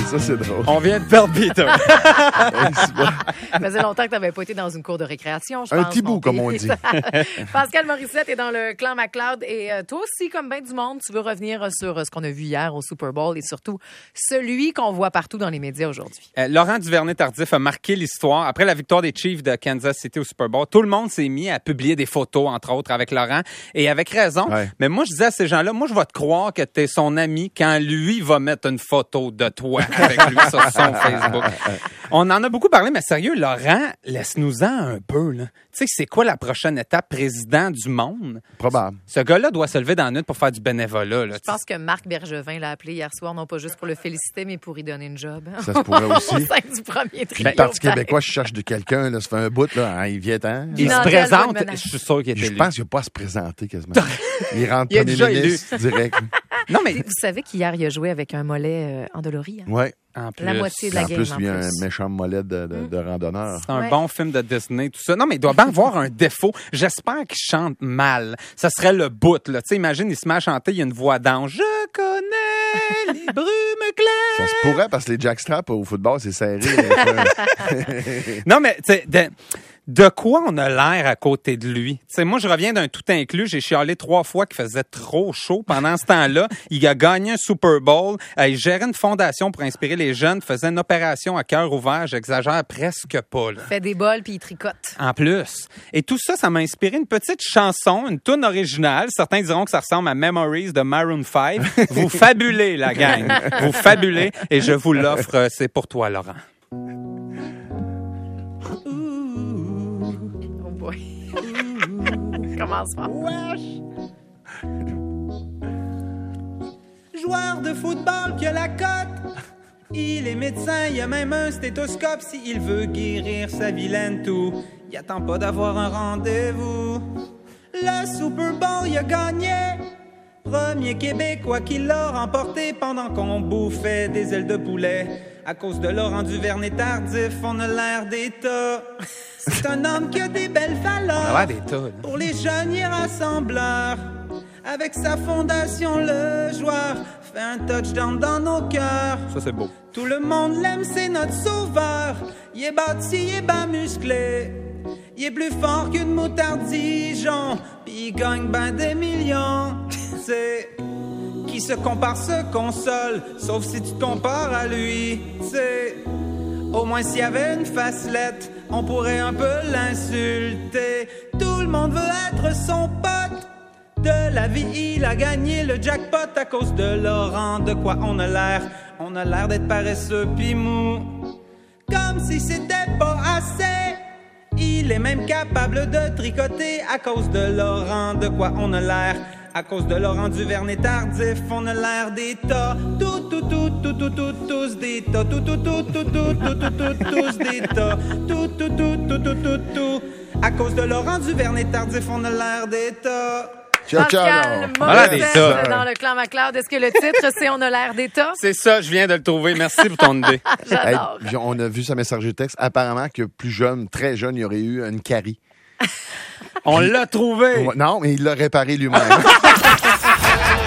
Ça, c'est drôle. On vient de perdre Peter. Ça faisait longtemps que tu n'avais pas été dans une cour de récréation, je pense. Un petit bout, comme on dit. Pascal Morissette est dans le clan McLeod. Et toi aussi, comme bien du monde, tu veux revenir sur ce qu'on a vu hier au Super Bowl et surtout celui qu'on voit partout dans les médias aujourd'hui. Laurent Duvernay-Tardif a marqué l'histoire. Après la victoire des Chiefs de Kansas City au Super Bowl, tout le monde s'est mis à publier des photos, entre autres, avec Laurent. Et avec raison. Ouais. Mais moi, je disais à ces gens-là, moi, je vais te croire que t'es son ami quand lui va mettre une photo de toi avec lui sur son Facebook. On en a beaucoup parlé, mais sérieux, Laurent, laisse-nous-en un peu, là. Tu sais, c'est quoi la prochaine étape, président du monde? Probable. Ce gars-là doit se lever dans la nuit pour faire du bénévolat, là. Je pense que Marc Bergevin l'a appelé hier soir, non pas juste pour le féliciter, mais pour y donner une job. Ça se pourrait aussi. Au sein du premier trio. Puis le Parti québécois, je cherche de quelqu'un, là, ça fait un bout, là, hein, il vient temps. Il se présente, je suis sûr qu'il est élu. Je pense qu'il n'a pas à se présenter quasiment. Il rentre il premier ministre direct. Non, mais vous savez qu'hier, il a joué avec un mollet endolori. Hein? Oui. En plus. La moitié de la game. En plus, il y a un méchant mollet de randonneur. C'est un bon film de Disney, tout ça. Non, mais il doit bien avoir un défaut. J'espère qu'il chante mal. Ça serait le bout, là. Tu sais, imagine, il se met à chanter, il y a une voix d'ange. Je connais les brumes claires. Ça se pourrait, parce que les jackstraps au football, c'est serré. Non, mais, tu sais, de quoi on a l'air à côté de lui? Tu sais, moi, je reviens d'un tout inclus. J'ai chialé 3 fois qu'il faisait trop chaud. Pendant ce temps-là, il a gagné un Super Bowl. Il gérait une fondation pour inspirer les jeunes, faisait une opération à cœur ouvert. J'exagère presque pas, là. Il fait des bols puis il tricote. En plus. Et tout ça, ça m'a inspiré une petite chanson, une toune originale. Certains diront que ça ressemble à Memories de Maroon 5. Vous fabulez, la gang. Vous fabulez. Et je vous l'offre. C'est pour toi, Laurent. Commence pas. Wesh! Joueur de football qui a la cote. Il est médecin, il a même un stéthoscope. S'il veut guérir sa vilaine toux, il attend pas d'avoir un rendez-vous. Le Super Bowl, il a gagné. Premier Québécois qui l'a remporté pendant qu'on bouffait des ailes de poulet. À cause de Laurent Duvernay-Tardif, on a l'air d'État. C'est un homme qui a des belles valeurs. On a l'air d'État, là. Pour les jeunes, il est rassembleur. Avec sa fondation, le joueur fait un touchdown dans nos cœurs. Ça, c'est beau. Tout le monde l'aime, c'est notre sauveur. Il est bâti, il est bas musclé. Il est plus fort qu'une moutarde Dijon. Pis il gagne ben des millions. C'est... Qui se compare se console, sauf si tu te compares à lui. C'est... Au moins s'il y avait une facelette, on pourrait un peu l'insulter. Tout le monde veut être son pote. De la vie, il a gagné le jackpot à cause de Laurent. De quoi on a l'air? On a l'air d'être paresseux pis mou. Comme si c'était pas assez. Il est même capable de tricoter à cause de Laurent. De quoi on a l'air? À cause de Laurent Duvernay-Tardif, on a l'air d'État. Tous d'État. Tous d'État. Tout. À cause de Laurent Duvernay-Tardif, on a l'air d'État. Pascal Morissette dans le clan McLeod. Est-ce que le titre, c'est On a l'air d'État? C'est ça, je viens de le trouver. Merci pour ton idée. J'adore. Hey, on a vu sa messagerie texte. Apparemment que plus jeune, très jeune, il y aurait eu une carie. On l'a trouvé. Non, mais il l'a réparé lui-même.